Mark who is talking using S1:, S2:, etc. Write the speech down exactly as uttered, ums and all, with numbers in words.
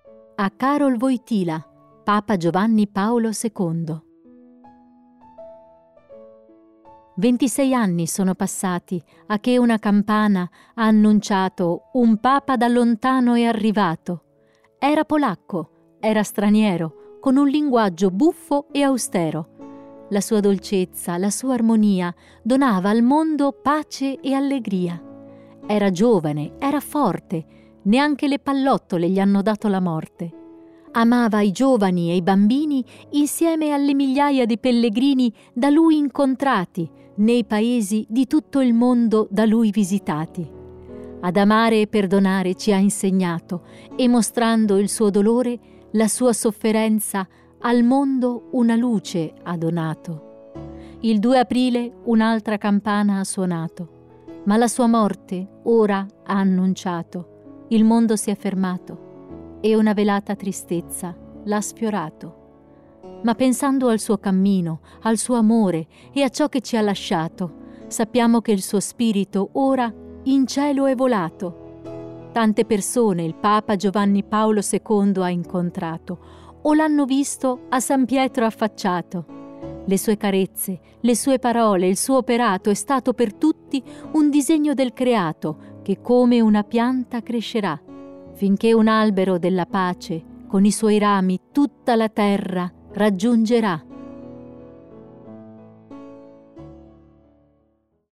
S1: A Karol Wojtyła, Papa Giovanni Paolo secondo. ventisei anni sono passati a che una campana ha annunciato un papa da lontano è arrivato. Era polacco, era straniero, con un linguaggio buffo e austero. La sua dolcezza, la sua armonia donava al mondo pace e allegria. Era giovane, era forte, neanche le pallottole gli hanno dato la morte. Amava i giovani e i bambini insieme alle migliaia di pellegrini da lui incontrati nei paesi di tutto il mondo da lui visitati. Ad amare e perdonare ci ha insegnato e mostrando il suo dolore, la sua sofferenza, al mondo una luce ha donato. Il due aprile un'altra campana ha suonato, ma la sua morte ora ha annunciato. Il mondo si è fermato e una velata tristezza l'ha sfiorato. Ma pensando al suo cammino, al suo amore e a ciò che ci ha lasciato, sappiamo che il suo spirito ora in cielo è volato. Tante persone il Papa Giovanni Paolo secondo ha incontrato o l'hanno visto a San Pietro affacciato. Le sue carezze, le sue parole, il suo operato è stato per tutti un disegno del creato che come una pianta crescerà, finché un albero della pace con i suoi rami tutta la terra raggiungerà.